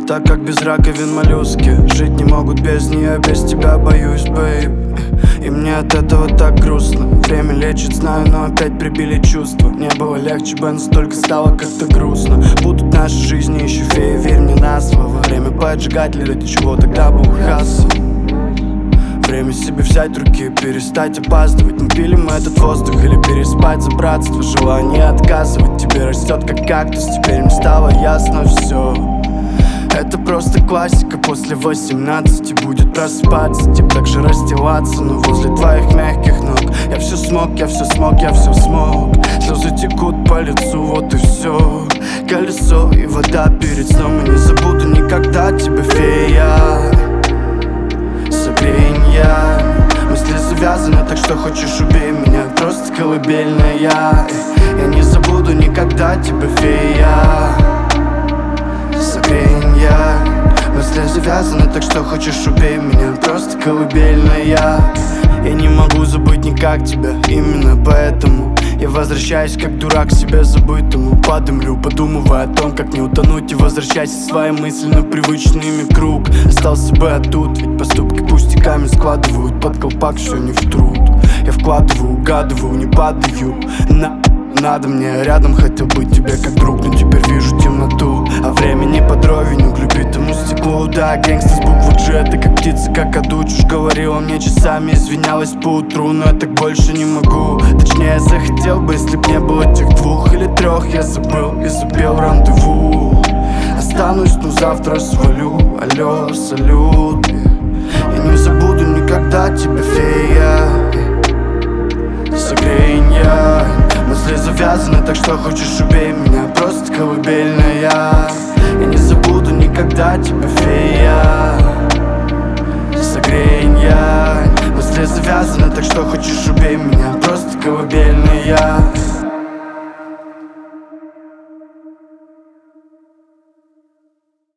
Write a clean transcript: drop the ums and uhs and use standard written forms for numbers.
так как без раковин моллюски. Жить не могут без нее, без тебя боюсь, бэйб. И мне от этого так грустно. Время лечит, знаю, но опять прибили чувства. Не было легче бы, настолько стало как-то грустно. Будут наши жизни еще феи, верь мне на слово. Время поджигать ли ради чего тогда был хасл. Время себе взять в руки, перестать опаздывать. Не пили мы этот воздух или переспать за братство. Желание отказывать тебе растет как кактус. Теперь мне стало ясно все. Это просто классика, после 18 будет просыпаться. Тип так же расстилаться, но возле твоих мягких ног. Я все смог, я все смог, я все смог. Слезы текут по лицу, вот и все. Колесо и вода перед сном. И не забуду никогда тебя, фея. Согрей меня. Мысли завязаны, так что хочешь убей меня. Просто колыбельная. Я не забуду никогда тебя, фея. Согрей меня. Мысли завязаны, так что хочешь убей меня. Просто колыбельная. Я не могу забыть никак тебя. Именно поэтому я возвращаюсь как дурак к себе забытому. Подымлю, подумывая о том, как не утонуть. И возвращайся в свои мысли на привычный ими круг. Остался бы я тут, ведь поступки пустяками складывают под колпак все не в труд. Я вкладываю, угадываю, не падаю. Надо мне рядом, хотел быть тебе как друг, но теперь вижу темноту. А время не под ровень к любитому стеклу. Да, гэнгста с буквы G, ты как птица, как одуч. Уж говорила мне часами, извинялась поутру. Но я так больше не могу. Точнее, я захотел бы, если б не было тех 2 или 3. Я забыл и запел рандеву. Останусь, но завтра свалю. Алло, салют. Я не забуду никогда тебя, фея. Согрей меня. Мысли завязаны, так что хочешь убей меня. Просто колыбельная. Я не забуду никогда тебя, фея. Согрей меня. Мысли завязаны, так что хочешь убей меня. Просто колыбельная.